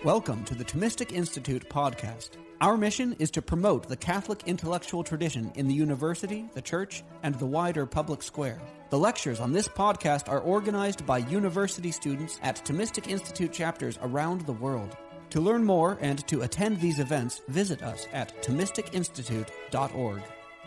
Welcome to the Thomistic Institute podcast. Our mission is to promote the Catholic intellectual tradition in the university, the church, and the wider public square. The lectures on this podcast are organized by university students at Thomistic Institute chapters around the world. To learn more and to attend these events, visit us at ThomisticInstitute.org.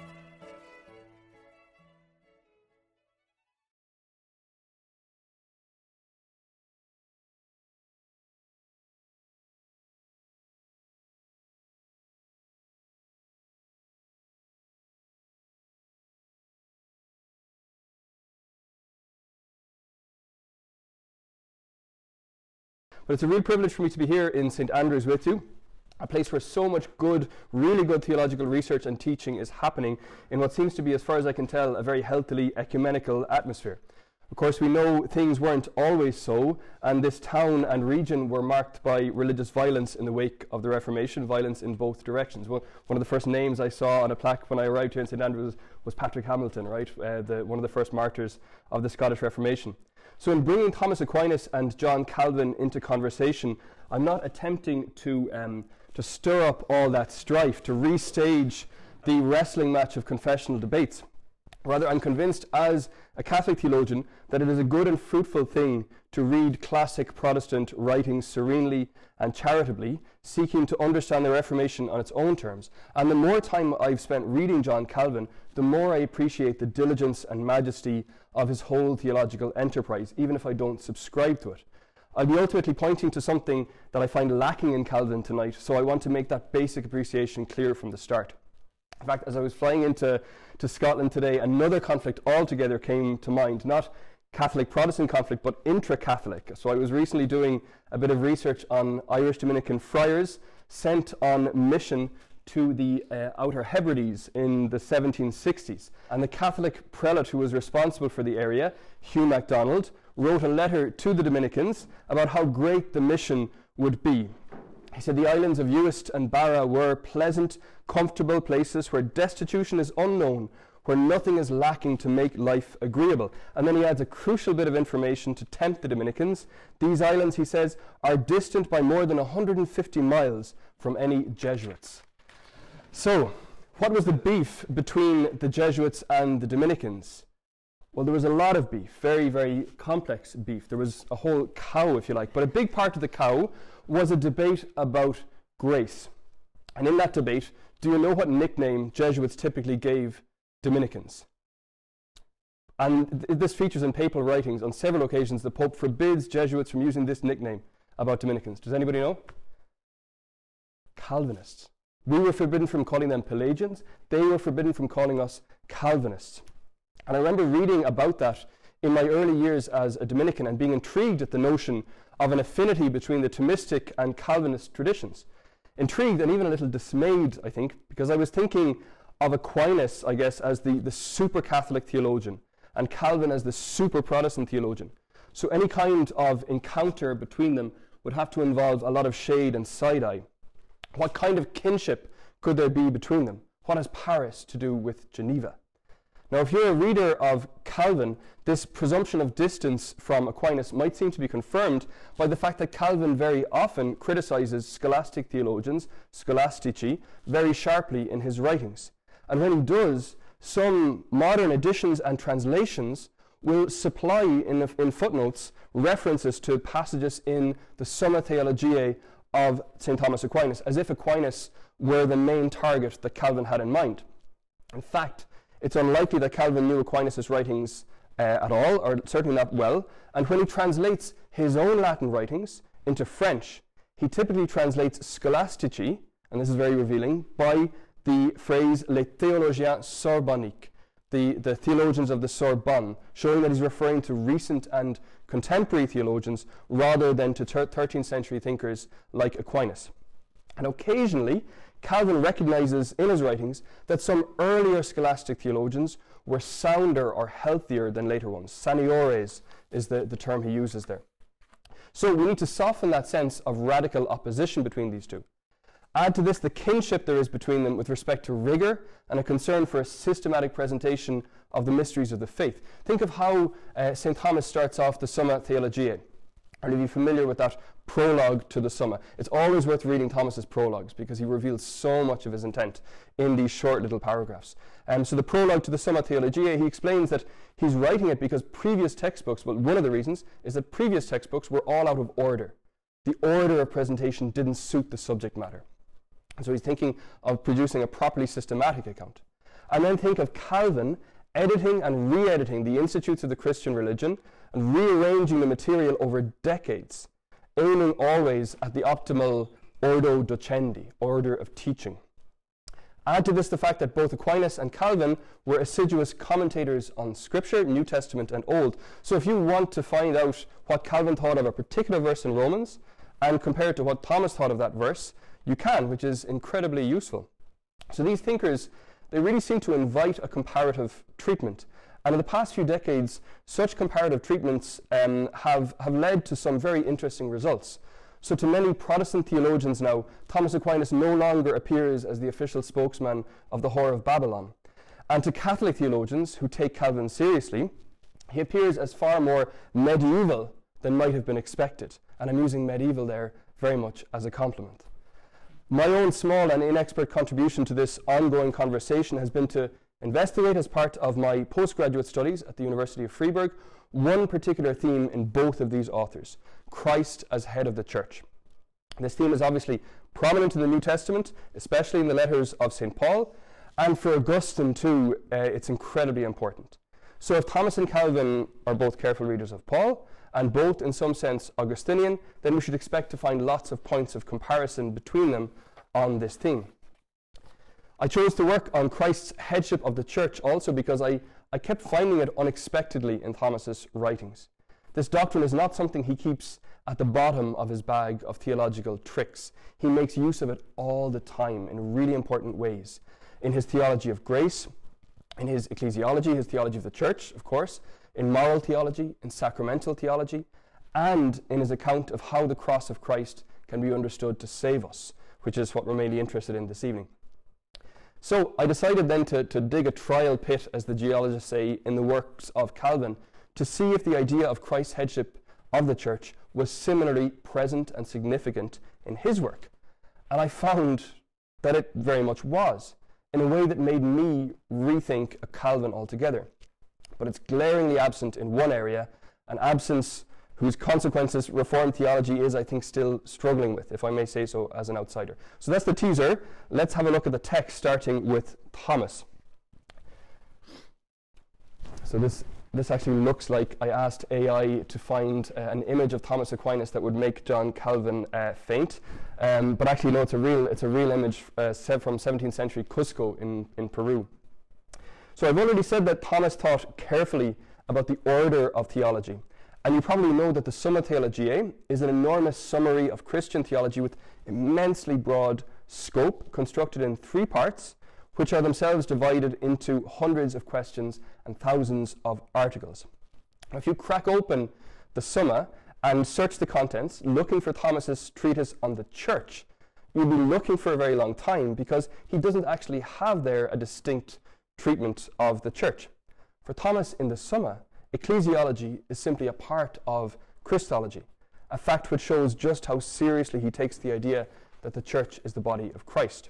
But it's a real privilege for me to be here in St. Andrews with you, a place where so much good, really good theological research and teaching is happening in what seems to be, as far as I can tell, a very healthily ecumenical atmosphere. Of course, we know things weren't always so, and this town and region were marked by religious violence in the wake of the Reformation, violence in both directions. One of the first names I saw on a plaque when I arrived here in St. Andrews was Patrick Hamilton, right? One of the first martyrs of the Scottish Reformation. So in bringing Thomas Aquinas and John Calvin into conversation, I'm not attempting to stir up all that strife, to restage the wrestling match of confessional debates. Rather, I'm convinced as a Catholic theologian that it is a good and fruitful thing to read classic Protestant writings serenely and charitably, seeking to understand the Reformation on its own terms. And the more time I've spent reading John Calvin, the more I appreciate the diligence and majesty of his whole theological enterprise, even if I don't subscribe to it. I'll be ultimately pointing to something that I find lacking in Calvin tonight, so I want to make that basic appreciation clear from the start. In fact, as I was flying into Scotland today, another conflict altogether came to mind, not Catholic-Protestant conflict, but intra-Catholic. So I was recently doing a bit of research on Irish Dominican friars sent on mission to the Outer Hebrides in the 1760s. And the Catholic prelate who was responsible for the area, Hugh MacDonald, wrote a letter to the Dominicans about how great the mission would be. He said the islands of Uist and Barra were pleasant, comfortable places where destitution is unknown, where nothing is lacking to make life agreeable. And then he adds a crucial bit of information to tempt the Dominicans. These islands, he says, are distant by more than 150 miles from any Jesuits. So, what was the beef between the Jesuits and the Dominicans? Well, there was a lot of beef, very, very complex beef. There was a whole cow, if you like. But a big part of the cow was a debate about grace. And in that debate, do you know what nickname Jesuits typically gave Dominicans? And this features in papal writings. On several occasions, the Pope forbids Jesuits from using this nickname about Dominicans. Does anybody know? Calvinists. We were forbidden from calling them Pelagians. They were forbidden from calling us Calvinists. And I remember reading about that in my early years as a Dominican and being intrigued at the notion of an affinity between the Thomistic and Calvinist traditions. Intrigued and even a little dismayed, I think, because I was thinking of Aquinas, I guess, as the super Catholic theologian and Calvin as the super Protestant theologian. So any kind of encounter between them would have to involve a lot of shade and side-eye. What kind of kinship could there be between them? What has Paris to do with Geneva? Now, if you're a reader of Calvin, this presumption of distance from Aquinas might seem to be confirmed by the fact that Calvin very often criticizes scholastic theologians, scholastici, very sharply in his writings. And when he does, some modern editions and translations will supply in footnotes references to passages in the Summa Theologiae of St. Thomas Aquinas, as if Aquinas were the main target that Calvin had in mind. In fact, it's unlikely that Calvin knew Aquinas' writings at all, or certainly not well, and when he translates his own Latin writings into French, he typically translates scholastici, and this is very revealing, by the phrase les théologiens sorbonniques, the theologians of the Sorbonne, showing that he's referring to recent and contemporary theologians rather than to 13th century thinkers like Aquinas. And occasionally, Calvin recognizes in his writings that some earlier scholastic theologians were sounder or healthier than later ones. Saniores is the term he uses there. So we need to soften that sense of radical opposition between these two. Add to this the kinship there is between them with respect to rigor and a concern for a systematic presentation of the mysteries of the faith. Think of how St. Thomas starts off the Summa Theologiae. And if you're familiar with that prologue to the Summa, it's always worth reading Thomas's prologues because he reveals so much of his intent in these short little paragraphs. So the prologue to the Summa Theologiae, he explains that he's writing it because previous textbooks, well, one of the reasons is that previous textbooks were all out of order. The order of presentation didn't suit the subject matter. And so he's thinking of producing a properly systematic account. And then think of Calvin editing and re-editing the Institutes of the Christian Religion and rearranging the material over decades, aiming always at the optimal ordo docendi, order of teaching. Add to this the fact that both Aquinas and Calvin were assiduous commentators on Scripture, New Testament and Old. So if you want to find out what Calvin thought of a particular verse in Romans and compare it to what Thomas thought of that verse, you can, which is incredibly useful. So these thinkers, they really seem to invite a comparative treatment. And in the past few decades, such comparative treatments have led to some very interesting results. So to many Protestant theologians now, Thomas Aquinas no longer appears as the official spokesman of the Whore of Babylon. And to Catholic theologians who take Calvin seriously, he appears as far more medieval than might have been expected. And I'm using medieval there very much as a compliment. My own small and inexpert contribution to this ongoing conversation has been to investigate, as part of my postgraduate studies at the University of Freiburg, one particular theme in both of these authors: Christ as head of the church. This theme is obviously prominent in the New Testament, especially in the letters of St. Paul, and for Augustine too, it's incredibly important. So if Thomas and Calvin are both careful readers of Paul, and both in some sense Augustinian, then we should expect to find lots of points of comparison between them on this theme. I chose to work on Christ's headship of the church also because I kept finding it unexpectedly in Thomas's writings. This doctrine is not something he keeps at the bottom of his bag of theological tricks. He makes use of it all the time in really important ways. In his theology of grace, in his ecclesiology, his theology of the church, of course, in moral theology, in sacramental theology, and in his account of how the cross of Christ can be understood to save us, which is what we're mainly interested in this evening. So I decided then to dig a trial pit, as the geologists say, in the works of Calvin, to see if the idea of Christ's headship of the church was similarly present and significant in his work. And I found that it very much was, in a way that made me rethink Calvin altogether. But it's glaringly absent in one area, an absence whose consequences Reformed theology is, I think, still struggling with, if I may say so as an outsider. So that's the teaser. Let's have a look at the text, starting with Thomas. So this actually looks like I asked AI to find an image of Thomas Aquinas that would make John Calvin faint. But actually, no, it's a real image from 17th century Cusco in Peru. So I've already said that Thomas thought carefully about the order of theology. And you probably know that the Summa Theologiae is an enormous summary of Christian theology with immensely broad scope, constructed in 3 parts, which are themselves divided into hundreds of questions and thousands of articles. Now, if you crack open the Summa and search the contents, looking for Thomas's treatise on the church, you'll be looking for a very long time because he doesn't actually have there a distinct treatment of the church. For Thomas in the Summa, ecclesiology is simply a part of Christology, a fact which shows just how seriously he takes the idea that the church is the body of Christ.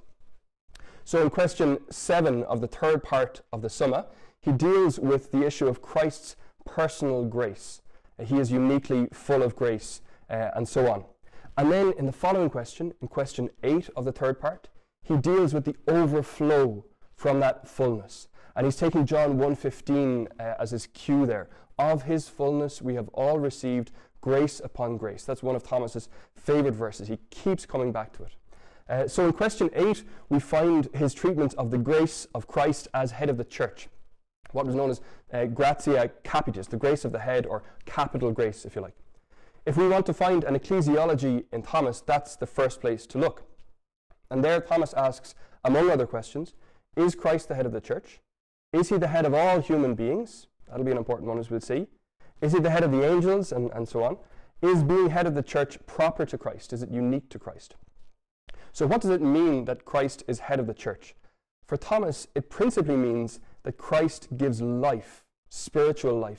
So in question 7 of the 3rd part of the Summa, he deals with the issue of Christ's personal grace. He is uniquely full of grace, and so on. And then in the following question, in question 8 of the 3rd part, he deals with the overflow from that fullness. And he's taking John 1:15 as his cue there. Of his fullness we have all received grace upon grace. That's one of Thomas's favorite verses. He keeps coming back to it. So in question 8, we find his treatment of the grace of Christ as head of the church, what was known as gratia capitis, the grace of the head, or capital grace, if you like. If we want to find an ecclesiology in Thomas, that's the first place to look. And there Thomas asks, among other questions, is Christ the head of the church? Is he the head of all human beings? That'll be an important one, as we'll see. Is he the head of the angels, and so on? Is being head of the church proper to Christ? Is it unique to Christ? So what does it mean that Christ is head of the church? For Thomas, it principally means that Christ gives life, spiritual life,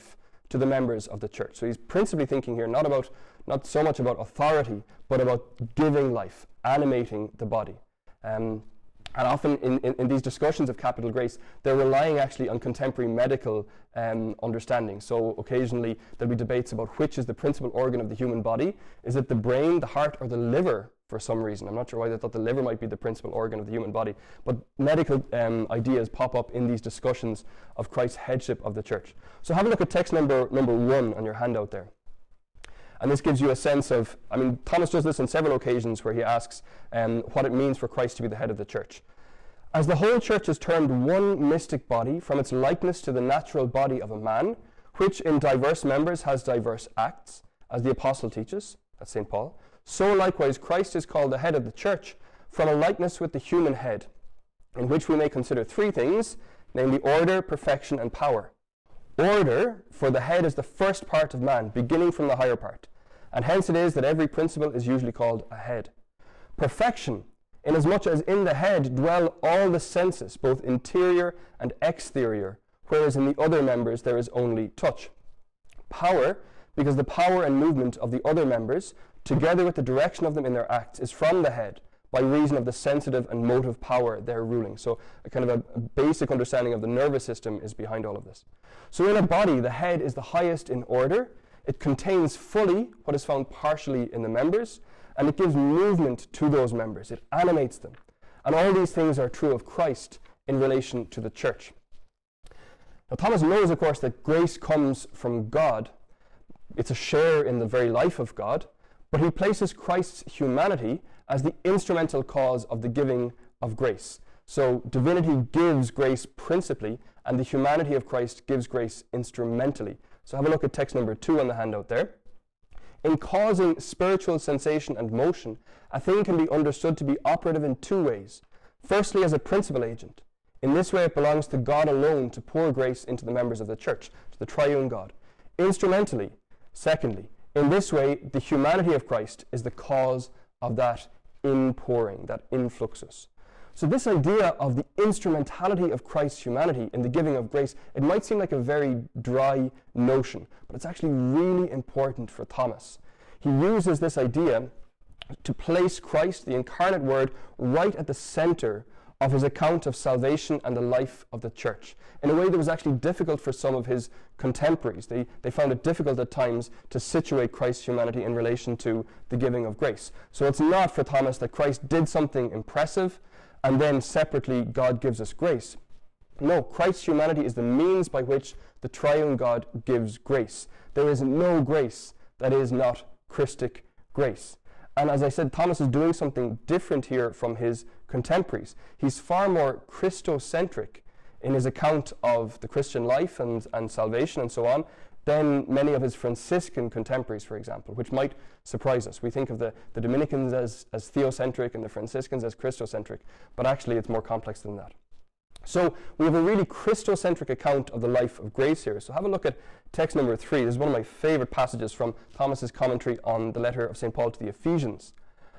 to the members of the church. So he's principally thinking here not so much about authority, but about giving life, animating the body. And often in these discussions of capital grace, they're relying actually on contemporary medical understanding. So occasionally there'll be debates about which is the principal organ of the human body. Is it the brain, the heart, or the liver for some reason? I'm not sure why they thought the liver might be the principal organ of the human body. But medical ideas pop up in these discussions of Christ's headship of the church. So have a look at text number 1 on your handout there. And this gives you a sense of, Thomas does this on several occasions where he asks what it means for Christ to be the head of the church. As the whole church is termed one mystic body from its likeness to the natural body of a man, which in diverse members has diverse acts, as the apostle teaches, that's St. Paul, so likewise Christ is called the head of the church from a likeness with the human head, in which we may consider 3 things, namely order, perfection, and power. Order, for the head is the first part of man, beginning from the higher part, and hence it is that every principle is usually called a head. Perfection, inasmuch as in the head dwell all the senses, both interior and exterior, whereas in the other members there is only touch. Power, because the power and movement of the other members, together with the direction of them in their acts, is from the head, by reason of the sensitive and motive power there ruling. So a kind of a basic understanding of the nervous system is behind all of this. So in a body, the head is the highest in order. It contains fully what is found partially in the members, and it gives movement to those members. It animates them. And all these things are true of Christ in relation to the church. Now Thomas knows, of course, that grace comes from God. It's a share in the very life of God, but he places Christ's humanity as the instrumental cause of the giving of grace. So divinity gives grace principally, and the humanity of Christ gives grace instrumentally. So have a look at text number 2 on the handout there. In causing spiritual sensation and motion, a thing can be understood to be operative in 2 ways. Firstly, as a principal agent. In this way, it belongs to God alone to pour grace into the members of the church, to the triune God. Instrumentally, secondly, in this way, the humanity of Christ is the cause of that inpouring, that influxus. So this idea of the instrumentality of Christ's humanity in the giving of grace, it might seem like a very dry notion, but it's actually really important for Thomas. He uses this idea to place Christ, the incarnate Word, right at the center of his account of salvation and the life of the church, in a way that was actually difficult for some of his contemporaries. They found it difficult at times to situate Christ's humanity in relation to the giving of grace. So it's not for Thomas that Christ did something impressive and then separately God gives us grace. No, Christ's humanity is the means by which the triune God gives grace. There is no grace that is not Christic grace. And as I said, Thomas is doing something different here from his contemporaries. He's far more Christocentric in his account of the Christian life and salvation and so on than many of his Franciscan contemporaries, for example, which might surprise us. We think of the Dominicans as theocentric and the Franciscans as Christocentric, but actually it's more complex than that. So we have a really Christocentric account of the life of grace here. So have a look at text number 3. This is one of my favorite passages from Thomas's commentary on the letter of St. Paul to the Ephesians.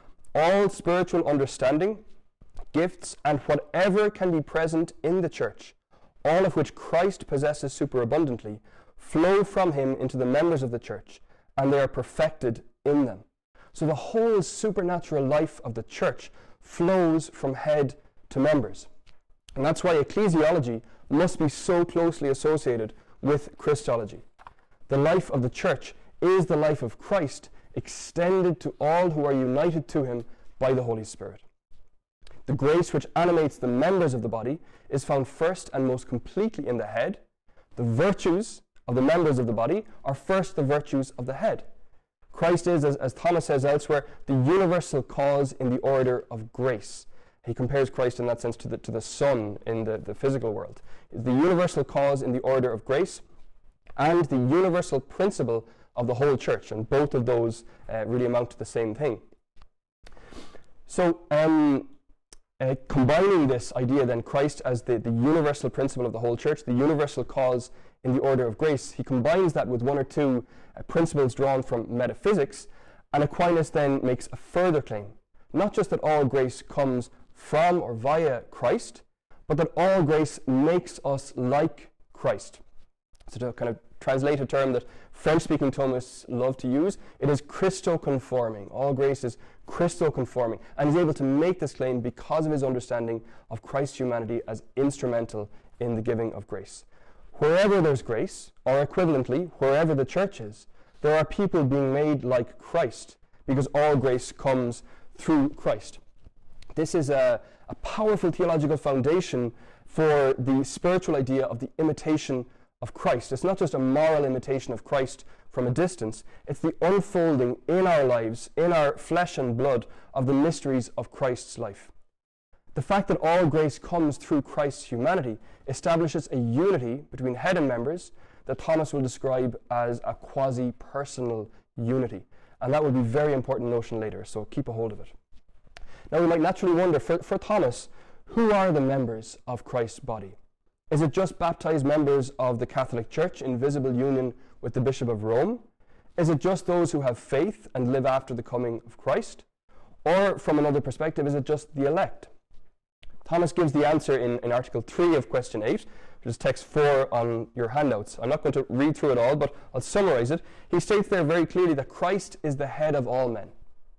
All spiritual understanding, gifts, and whatever can be present in the church, all of which Christ possesses superabundantly, flow from him into the members of the church, and they are perfected in them. So the whole supernatural life of the church flows from head to members. And that's why ecclesiology must be so closely associated with Christology. The life of the church is the life of Christ, extended to all who are united to him by the Holy Spirit. The grace which animates the members of the body is found first and most completely in the head. The virtues of the members of the body are first the virtues of the head. Christ is, as Thomas says elsewhere, the universal cause in the order of grace. He compares Christ in that sense to the sun in the physical world. The universal cause in the order of grace and the universal principle of the whole church, and both of those really amount to the same thing. So combining this idea then, Christ as the universal principle of the whole church, the universal cause in the order of grace, he combines that with 1 or 2 principles drawn from metaphysics, and Aquinas then makes a further claim. Not just that all grace comes from or via Christ, but that all grace makes us like Christ. So to kind of translate a term that French-speaking Thomists love to use, it is Christo-conforming. All grace is Christo-conforming. And he's able to make this claim because of his understanding of Christ's humanity as instrumental in the giving of grace. Wherever there's grace, or equivalently, wherever the church is, there are people being made like Christ, because all grace comes through Christ. This is a powerful theological foundation for the spiritual idea of the imitation of Christ. It's not just a moral imitation of Christ from a distance, it's the unfolding in our lives, in our flesh and blood, of the mysteries of Christ's life. The fact that all grace comes through Christ's humanity establishes a unity between head and members that Thomas will describe as a quasi-personal unity. And that will be a very important notion later, so keep a hold of it. Now we might naturally wonder, for Thomas, who are the members of Christ's body? Is it just baptized members of the Catholic Church in visible union with the Bishop of Rome? Is it just those who have faith and live after the coming of Christ? Or, from another perspective, is it just the elect? Thomas gives the answer in Article 3 of Question 8, which is text 4 on your handouts. I'm not going to read through it all, but I'll summarize it. He states there very clearly that Christ is the head of all men,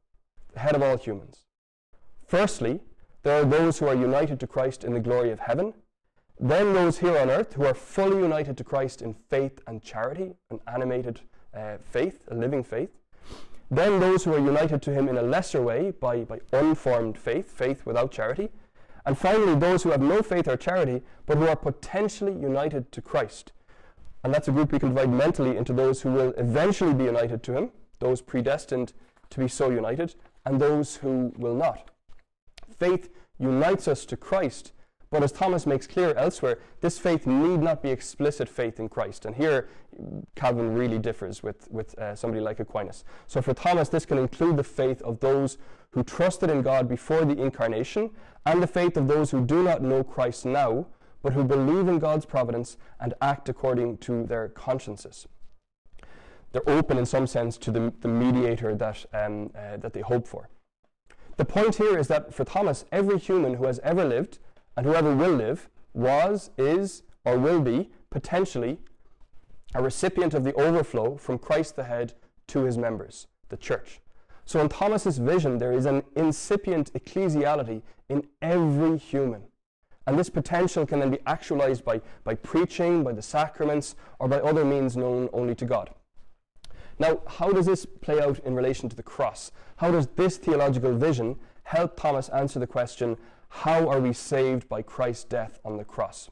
the head of all humans. Firstly, there are those who are united to Christ in the glory of heaven. Then those here on earth who are fully united to Christ in faith and charity, an animated faith, a living faith. Then those who are united to him in a lesser way by unformed faith, faith without charity. And finally, those who have no faith or charity, but who are potentially united to Christ. And that's a group we can divide mentally into those who will eventually be united to him, those predestined to be so united, and those who will not. Faith unites us to Christ, but as Thomas makes clear elsewhere, this faith need not be explicit faith in Christ. And here, Calvin really differs with somebody like Aquinas. So for Thomas, this can include the faith of those who trusted in God before the incarnation, and the faith of those who do not know Christ now, but who believe in God's providence and act according to their consciences. They're open in some sense to the mediator that they hope for. The point here is that for Thomas, every human who has ever lived, and whoever will live, was, is, or will be, potentially, a recipient of the overflow from Christ the head to his members, the church. So in Thomas's vision, there is an incipient ecclesiality in every human. And this potential can then be actualized by preaching, by the sacraments, or by other means known only to God. Now, how does this play out in relation to the cross? How does this theological vision help Thomas answer the question, how are we saved by Christ's death on the cross?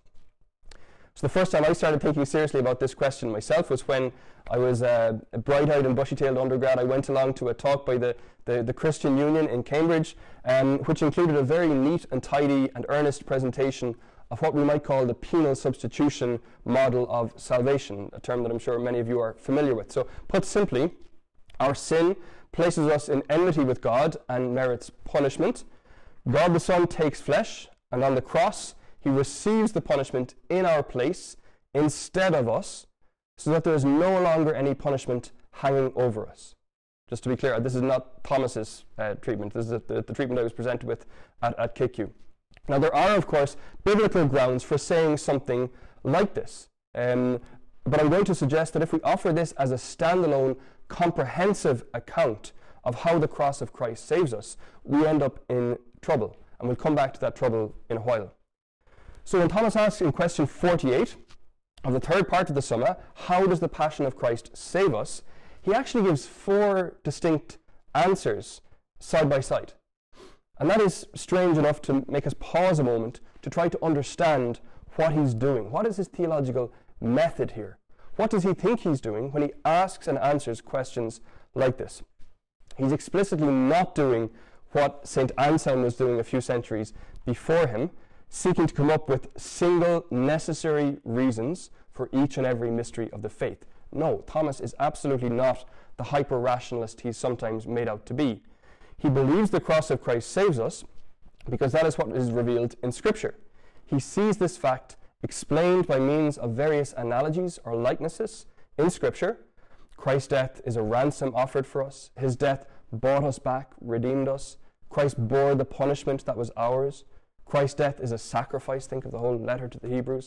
So the first time I started thinking seriously about this question myself was when I was a bright-eyed and bushy-tailed undergrad. I went along to a talk by the Christian Union in Cambridge, which included a very neat and tidy and earnest presentation of what we might call the penal substitution model of salvation, a term that I'm sure many of you are familiar with. So put simply, our sin places us in enmity with God and merits punishment. God the Son takes flesh, and on the cross, he receives the punishment in our place instead of us, so that there is no longer any punishment hanging over us. Just to be clear, this is not Thomas's treatment. This is the treatment I was presented with at KQ. Now, there are, of course, biblical grounds for saying something like this. But I'm going to suggest that if we offer this as a standalone, comprehensive account of how the cross of Christ saves us, we end up in trouble. And we'll come back to that trouble in a while. So when Thomas asks in question 48 of the third part of the Summa, how does the Passion of Christ save us? He actually gives 4 distinct answers side by side. And that is strange enough to make us pause a moment to try to understand what he's doing. What is his theological method here? What does he think he's doing when he asks and answers questions like this? He's explicitly not doing what St. Anselm was doing a few centuries before him, seeking to come up with single necessary reasons for each and every mystery of the faith. No, Thomas is absolutely not the hyper-rationalist he's sometimes made out to be. He believes the cross of Christ saves us because that is what is revealed in Scripture. He sees this fact explained by means of various analogies or likenesses in Scripture. Christ's death is a ransom offered for us. His death bought us back, redeemed us. Christ bore the punishment that was ours. Christ's death is a sacrifice. Think of the whole letter to the Hebrews.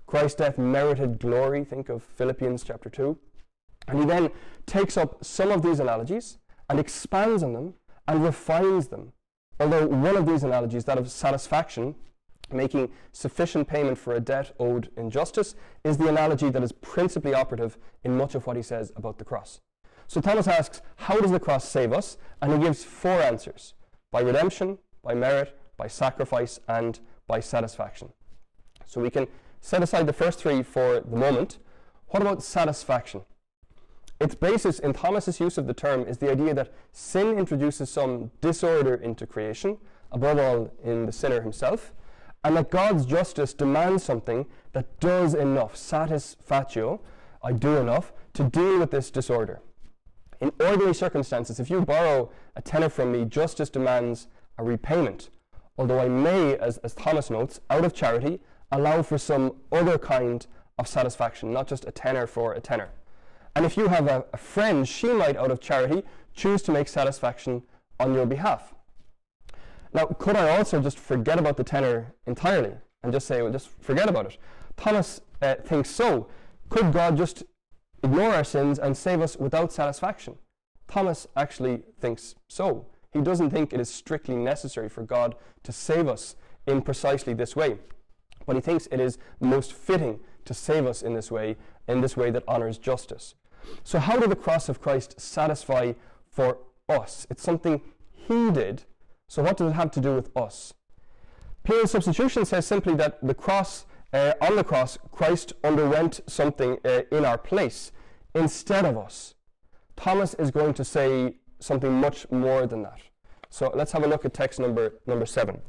Christ's death merited glory. Think of Philippians chapter 2. And he then takes up some of these analogies and expands on them and refines them. Although one of these analogies, that of satisfaction, making sufficient payment for a debt owed in justice, is the analogy that is principally operative in much of what he says about the cross. So Thomas asks, how does the cross save us? And he gives 4 answers: by redemption, by merit, by sacrifice, and by satisfaction. So we can set aside the first 3 for the moment. What about satisfaction? Its basis in Thomas's use of the term is the idea that sin introduces some disorder into creation, above all in the sinner himself, and that God's justice demands something that does enough, satisfatio, I do enough, to deal with this disorder. In ordinary circumstances, if you borrow a tenner from me, justice demands a repayment, although I may, as Thomas notes, out of charity, allow for some other kind of satisfaction, not just a tenner for a tenner. And if you have a friend, she might, out of charity, choose to make satisfaction on your behalf. Now, could I also just forget about the tenner entirely and just say, well, just forget about it? Thomas thinks so. Could God just ignore our sins and save us without satisfaction? Thomas actually thinks so. He doesn't think it is strictly necessary for God to save us in precisely this way, but he thinks it is most fitting to save us in this way that honors justice. So how did the cross of Christ satisfy for us? It's something he did, so what does it have to do with us? Plain substitution says simply that on the cross, Christ underwent something in our place instead of us. Thomas is going to say something much more than that. So let's have a look at text number 7.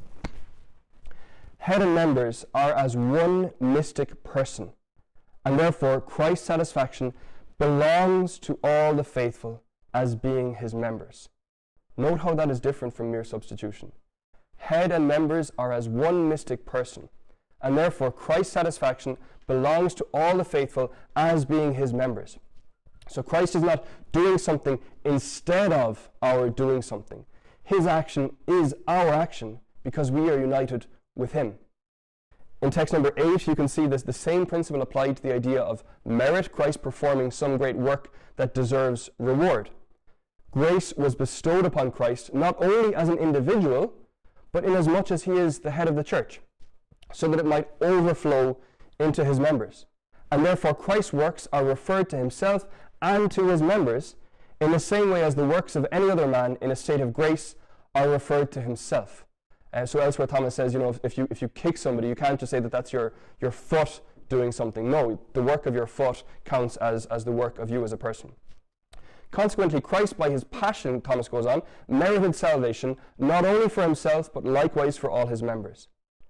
Head and members are as one mystic person, and therefore Christ's satisfaction belongs to all the faithful as being his members. Note how that is different from mere substitution. Head and members are as one mystic person, and therefore Christ's satisfaction belongs to all the faithful as being his members. So Christ is not doing something instead of our doing something. His action is our action because we are united with him. In text number 8, you can see this, the same principle applied to the idea of merit, Christ performing some great work that deserves reward. Grace was bestowed upon Christ not only as an individual, but inasmuch as he is the head of the church, so that it might overflow into his members. And therefore Christ's works are referred to himself and to his members in the same way as the works of any other man in a state of grace are referred to himself. So elsewhere Thomas says, if you kick somebody, you can't just say that that's your foot doing something. No, the work of your foot counts as the work of you as a person. Consequently, Christ, by his passion, Thomas goes on, merited salvation not only for himself, but likewise for all his members.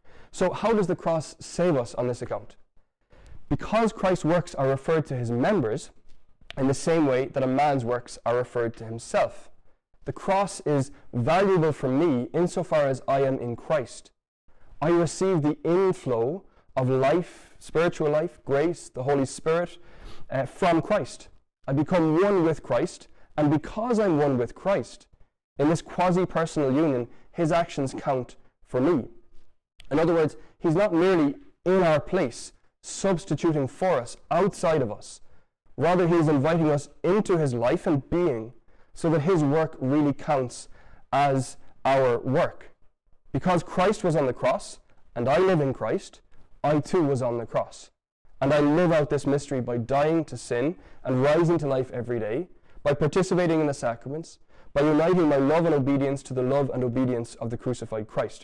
So how does the cross save us on this account? Because Christ's works are referred to his members in the same way that a man's works are referred to himself. The cross is valuable for me insofar as I am in Christ. I receive the inflow of life, spiritual life, grace, the Holy Spirit from Christ. I become one with Christ, and because I'm one with Christ, in this quasi-personal union, his actions count for me. In other words, he's not merely in our place, substituting for us, outside of us. Rather, he is inviting us into his life and being, so that his work really counts as our work. Because Christ was on the cross, and I live in Christ, I too was on the cross. And I live out this mystery by dying to sin and rising to life every day, by participating in the sacraments, by uniting my love and obedience to the love and obedience of the crucified Christ.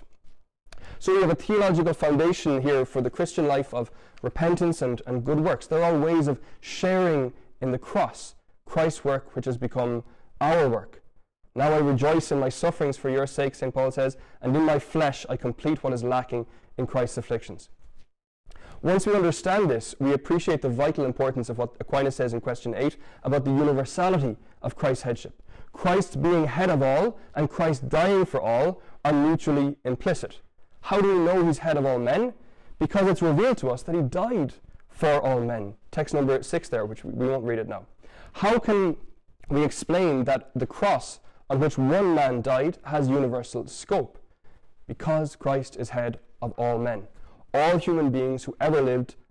So we have a theological foundation here for the Christian life of repentance and good works. They're all ways of sharing in the cross, Christ's work, which has become our work. Now I rejoice in my sufferings for your sake, St. Paul says, and in my flesh I complete what is lacking in Christ's afflictions. Once we understand this, we appreciate the vital importance of what Aquinas says in question 8 about the universality of Christ's headship. Christ being head of all and Christ dying for all are mutually implicit. How do we know he's head of all men? Because it's revealed to us that he died for all men. Text number 6 there, which we won't read it now. How can we explain that the cross on which one man died has universal scope? Because Christ is head of all men. All human beings who ever lived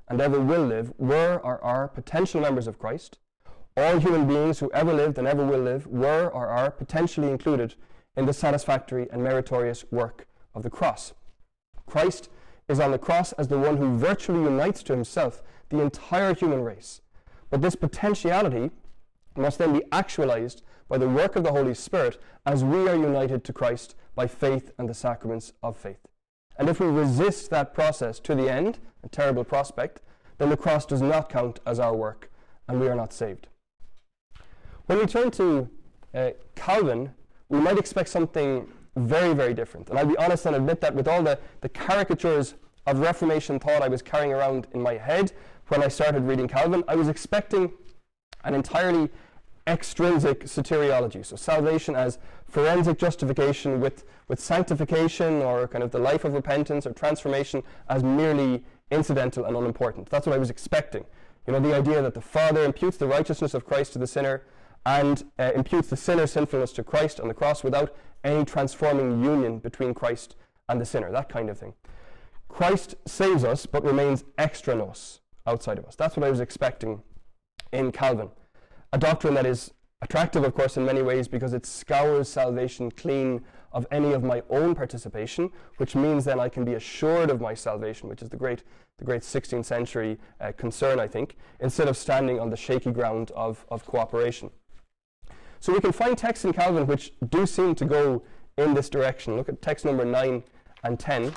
and ever will live were or are potential members of Christ, all human beings who ever lived and ever will live were or are potentially included in the satisfactory and meritorious work of the cross. Christ is on the cross as the one who virtually unites to himself the entire human race. But this potentiality must then be actualized by the work of the Holy Spirit as we are united to Christ by faith and the sacraments of faith. And if we resist that process to the end, a terrible prospect, then the cross does not count as our work and we are not saved. When we turn to Calvin, we might expect something very, very different. And I'll be honest and admit that with all the caricatures of Reformation thought I was carrying around in my head when I started reading Calvin, I was expecting an entirely extrinsic soteriology. So salvation as forensic justification with sanctification or kind of the life of repentance or transformation as merely incidental and unimportant. That's what I was expecting. You know, the idea that the Father imputes the righteousness of Christ to the sinner and imputes the sinner's sinfulness to Christ on the cross without any transforming union between Christ and the sinner, that kind of thing. Christ saves us but remains extra nos, outside of us. That's what I was expecting in Calvin. A doctrine that is attractive, of course, in many ways because it scours salvation clean of any of my own participation, which means then I can be assured of my salvation, which is the great 16th century concern, I think, instead of standing on the shaky ground of cooperation. So we can find texts in Calvin which do seem to go in this direction. Look at text number 9 and 10.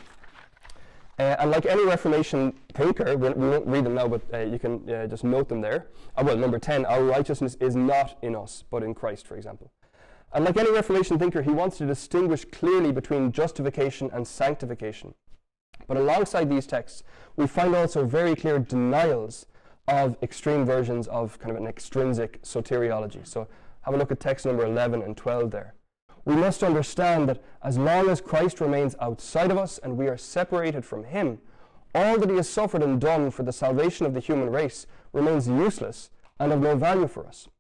And like any Reformation thinker, we won't read them now, but you can just note them there. Well, number 10, our righteousness is not in us, but in Christ, for example. And like any Reformation thinker, he wants to distinguish clearly between justification and sanctification. But alongside these texts, we find also very clear denials of extreme versions of kind of an extrinsic soteriology. So have a look at text number 11 and 12 there. We must understand that as long as Christ remains outside of us and we are separated from him, all that he has suffered and done for the salvation of the human race remains useless and of no value for us.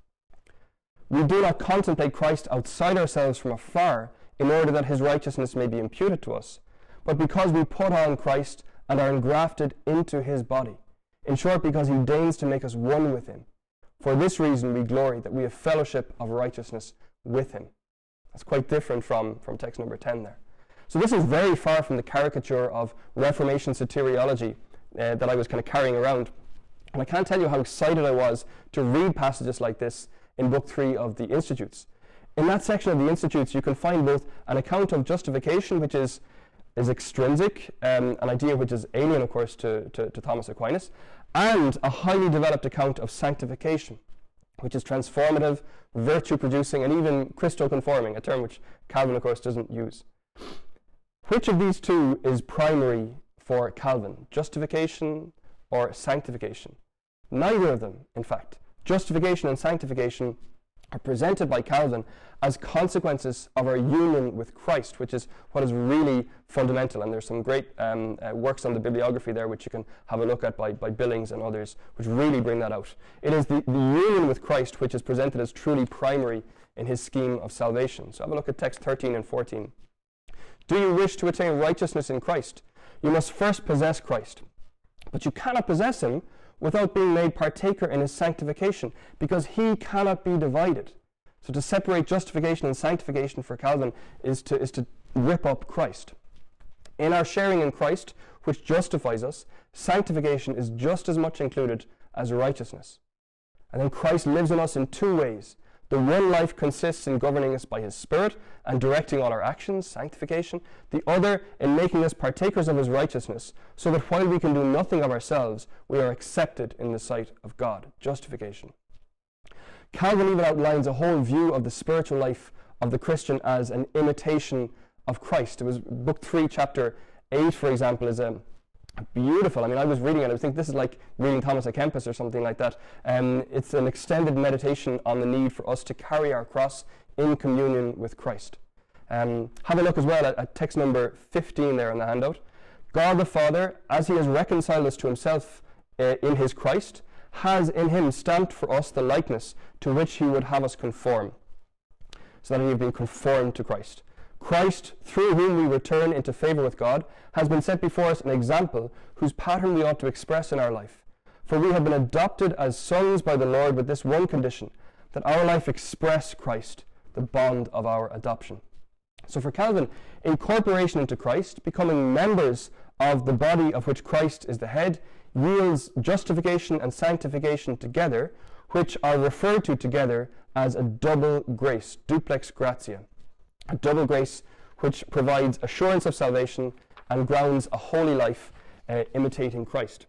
We do not contemplate Christ outside ourselves from afar in order that his righteousness may be imputed to us, but because we put on Christ and are engrafted into his body. In short, because he deigns to make us one with him. For this reason we glory that we have fellowship of righteousness with him. That's quite different from text number 10 there. So this is very far from the caricature of Reformation soteriology that I was kind of carrying around. And I can't tell you how excited I was to read passages like this in Book 3 of the Institutes. In that section of the Institutes, you can find both an account of justification, which is extrinsic, an idea which is alien, of course, to Thomas Aquinas, and a highly developed account of sanctification, which is transformative, virtue-producing, and even Christo-conforming, a term which Calvin, of course, doesn't use. Which of these two is primary for Calvin, justification or sanctification? Neither of them, in fact. Justification and sanctification are presented by Calvin as consequences of our union with Christ, which is what is really fundamental. And there's some great works on the bibliography there which you can have a look at by Billings and others, which really bring that out. It is the union with Christ which is presented as truly primary in his scheme of salvation. So have a look at text 13 and 14. Do you wish to attain righteousness in Christ? You must first possess Christ. But you cannot possess him without being made partaker in his sanctification, because he cannot be divided. So to separate justification and sanctification for Calvin is to rip up Christ. In our sharing in Christ, which justifies us, sanctification is just as much included as righteousness. And then Christ lives in us in two ways. The one life consists in governing us by his Spirit and directing all our actions, sanctification. The other in making us partakers of his righteousness, so that while we can do nothing of ourselves, we are accepted in the sight of God, justification. Calvin even outlines a whole view of the spiritual life of the Christian as an imitation of Christ. It was Book 3, Chapter 8, for example, is beautiful. I mean, I was reading it, I think this is like reading Thomas à Kempis or something like that. It's an extended meditation on the need for us to carry our cross in communion with Christ. Have a look as well at text number 15 there in the handout. God the Father, as he has reconciled us to himself in his Christ, has in him stamped for us the likeness to which he would have us conform, so that we have been conformed to Christ. Christ, through whom we return into favour with God, has been set before us an example whose pattern we ought to express in our life. For we have been adopted as sons by the Lord with this one condition, that our life express Christ, the bond of our adoption. So for Calvin, incorporation into Christ, becoming members of the body of which Christ is the head, yields justification and sanctification together, which are referred to together as a double grace, duplex gratia. A double grace which provides assurance of salvation and grounds a holy life imitating Christ.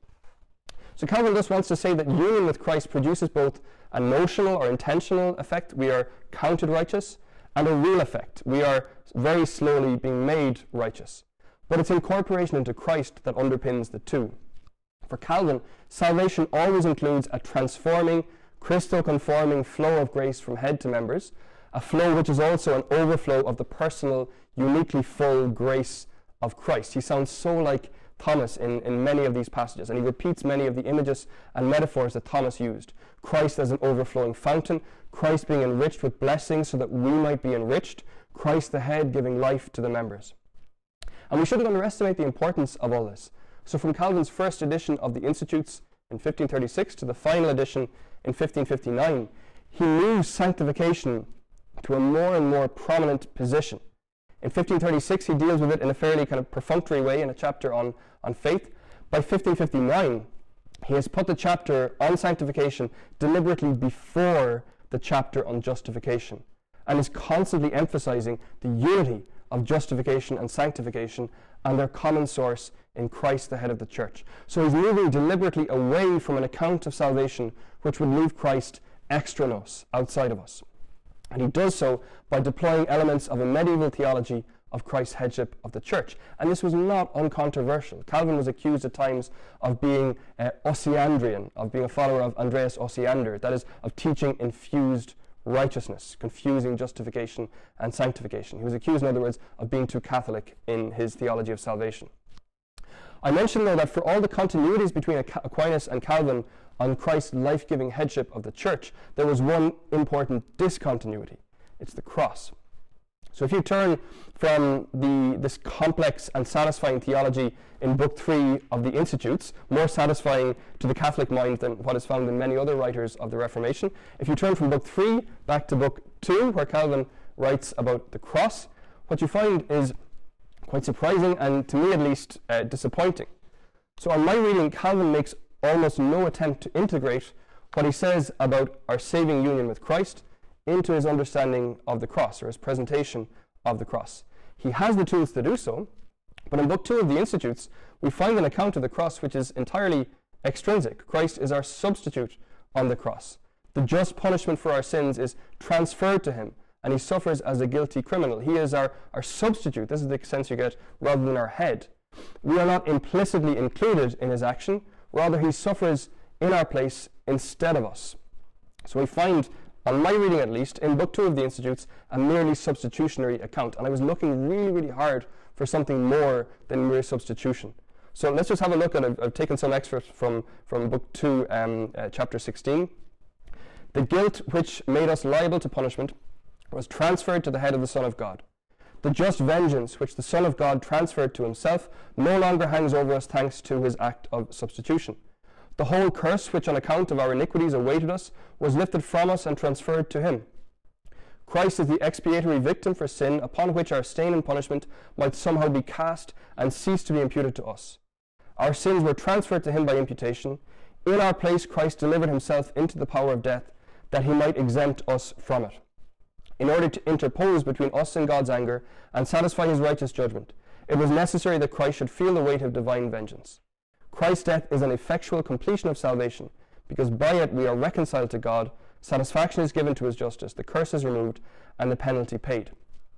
So Calvin thus wants to say that union with Christ produces both a notional or intentional effect, we are counted righteous, and a real effect, we are very slowly being made righteous. But it's incorporation into Christ that underpins the two. For Calvin, salvation always includes a transforming, Christo-conforming flow of grace from head to members, a flow which is also an overflow of the personal, uniquely full grace of Christ. He sounds so like Thomas in many of these passages, and he repeats many of the images and metaphors that Thomas used. Christ as an overflowing fountain, Christ being enriched with blessings so that we might be enriched, Christ the head giving life to the members. And we shouldn't underestimate the importance of all this. So from Calvin's first edition of the Institutes in 1536 to the final edition in 1559, he moves sanctification to a more and more prominent position. In 1536, he deals with it in a fairly kind of perfunctory way in a chapter on faith. By 1559, he has put the chapter on sanctification deliberately before the chapter on justification, and is constantly emphasizing the unity of justification and sanctification and their common source in Christ, the head of the church. So he's moving deliberately away from an account of salvation which would leave Christ extra nos, outside of us. And he does so by deploying elements of a medieval theology of Christ's headship of the church. And this was not uncontroversial. Calvin was accused at times of being Osiandrian, of being a follower of Andreas Osiander, that is, of teaching infused righteousness, confusing justification and sanctification. He was accused, in other words, of being too Catholic in his theology of salvation. I mentioned, though, that for all the continuities between Aquinas and Calvin on Christ's life-giving headship of the church, there was one important discontinuity. It's the cross. So if you turn from this complex and satisfying theology in Book 3 of the Institutes, more satisfying to the Catholic mind than what is found in many other writers of the Reformation, if you turn from Book 3 back to Book 2, where Calvin writes about the cross, what you find is quite surprising and, to me at least, disappointing. So on my reading, Calvin makes almost no attempt to integrate what he says about our saving union with Christ into his understanding of the cross, or his presentation of the cross. He has the tools to do so, but in Book 2 of the Institutes, we find an account of the cross which is entirely extrinsic. Christ is our substitute on the cross. The just punishment for our sins is transferred to him, and he suffers as a guilty criminal. He is our substitute. This is the sense you get, rather than our head. We are not implicitly included in his action, rather he suffers in our place instead of us. So we find, on my reading at least, in Book 2 of the Institutes, a merely substitutionary account. And I was looking really, really hard for something more than mere substitution. So let's just have a look at it. I've taken some excerpts from Book 2, chapter 16. The guilt which made us liable to punishment was transferred to the head of the Son of God. The just vengeance which the Son of God transferred to himself no longer hangs over us thanks to his act of substitution. The whole curse which on account of our iniquities awaited us was lifted from us and transferred to him. Christ is the expiatory victim for sin upon which our stain and punishment might somehow be cast and cease to be imputed to us. Our sins were transferred to him by imputation. In our place Christ delivered himself into the power of death that he might exempt us from it. In order to interpose between us and God's anger and satisfy his righteous judgment, it was necessary that Christ should feel the weight of divine vengeance. Christ's death is an effectual completion of salvation, because by it we are reconciled to God, satisfaction is given to his justice, the curse is removed, and the penalty paid.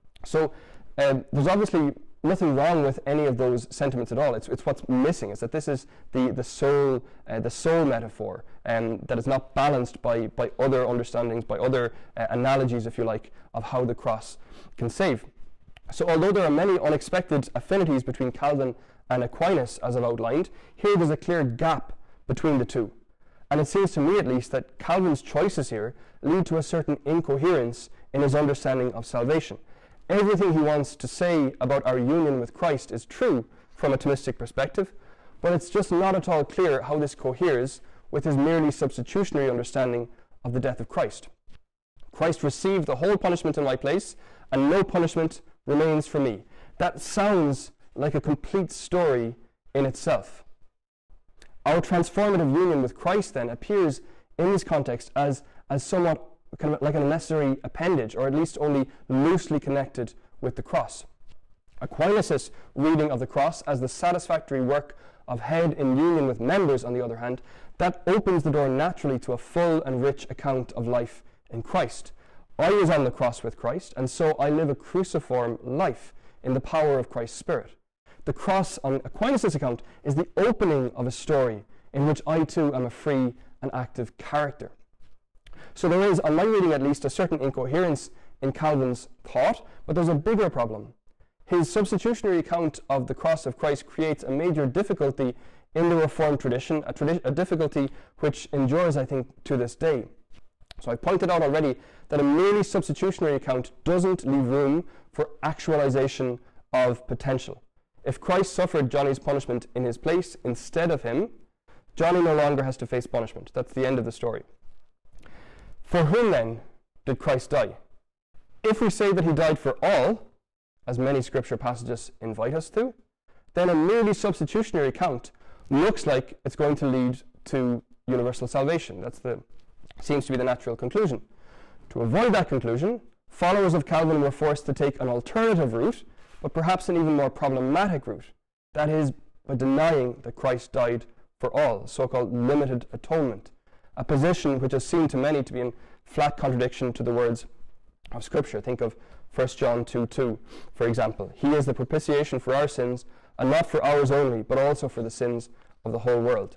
So there's obviously nothing wrong with any of those sentiments at all. It's what's missing, is that this is the soul metaphor, that is not balanced by other understandings, by other analogies, if you like, of how the cross can save. So although there are many unexpected affinities between Calvin and Aquinas, as I've outlined, here there's a clear gap between the two. And it seems to me, at least, that Calvin's choices here lead to a certain incoherence in his understanding of salvation. Everything he wants to say about our union with Christ is true from a Thomistic perspective, but it's just not at all clear how this coheres with his merely substitutionary understanding of the death of Christ. Christ received the whole punishment in my place, and no punishment remains for me. That sounds like a complete story in itself. Our transformative union with Christ then appears in this context as somewhat kind of like a necessary appendage, or at least only loosely connected with the cross. Aquinas' reading of the cross as the satisfactory work of head in union with members, on the other hand, that opens the door naturally to a full and rich account of life in Christ. I was on the cross with Christ, and so I live a cruciform life in the power of Christ's Spirit. The cross, on Aquinas' account, is the opening of a story in which I too am a free and active character. So there is, on my reading at least, a certain incoherence in Calvin's thought, but there's a bigger problem. His substitutionary account of the cross of Christ creates a major difficulty in the Reformed tradition, a difficulty which endures, I think, to this day. So I pointed out already that a merely substitutionary account doesn't leave room for actualization of potential. If Christ suffered Johnny's punishment in his place instead of him, Johnny no longer has to face punishment. That's the end of the story. For whom then did Christ die? If we say that he died for all, as many scripture passages invite us to, then a merely substitutionary account looks like it's going to lead to universal salvation. Seems to be the natural conclusion. To avoid that conclusion, followers of Calvin were forced to take an alternative route, but perhaps an even more problematic route. That is, by denying that Christ died for all, so-called limited atonement, a position which is seen to many to be in flat contradiction to the words of Scripture. Think of 1 John 2:2, for example. He is the propitiation for our sins, and not for ours only, but also for the sins of the whole world.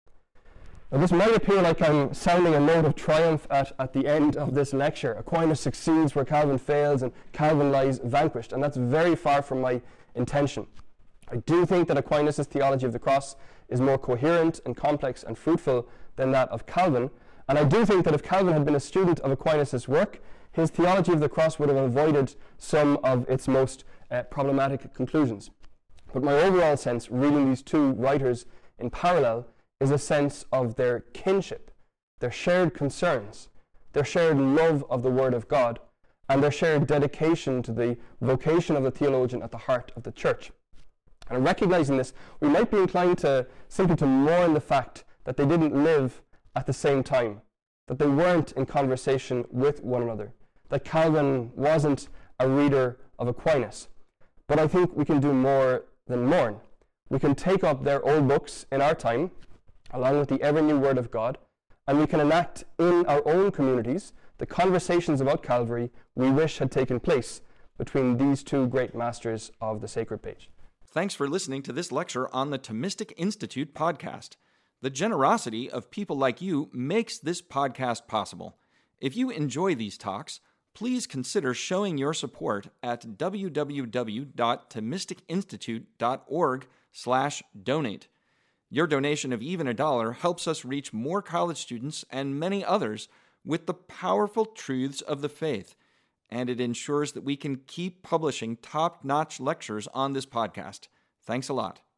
Now, this might appear like I'm sounding a note of triumph at the end of this lecture. Aquinas succeeds where Calvin fails, and Calvin lies vanquished, and that's very far from my intention. I do think that Aquinas' theology of the cross is more coherent and complex and fruitful than that of Calvin, and I do think that if Calvin had been a student of Aquinas' work, his theology of the cross would have avoided some of its most problematic conclusions. But my overall sense, reading these two writers in parallel, is a sense of their kinship, their shared concerns, their shared love of the Word of God, and their shared dedication to the vocation of the theologian at the heart of the church. And recognizing this, we might be inclined to simply to mourn the fact that they didn't live at the same time, that they weren't in conversation with one another, that Calvin wasn't a reader of Aquinas. But I think we can do more than mourn. We can take up their old books in our time, along with the ever-new Word of God, and we can enact in our own communities the conversations about Calvary we wish had taken place between these two great masters of the sacred page. Thanks for listening to this lecture on the Thomistic Institute podcast. The generosity of people like you makes this podcast possible. If you enjoy these talks, please consider showing your support at www.thomisticinstitute.org/donate. Your donation of even $1 helps us reach more college students and many others with the powerful truths of the faith, and it ensures that we can keep publishing top-notch lectures on this podcast. Thanks a lot.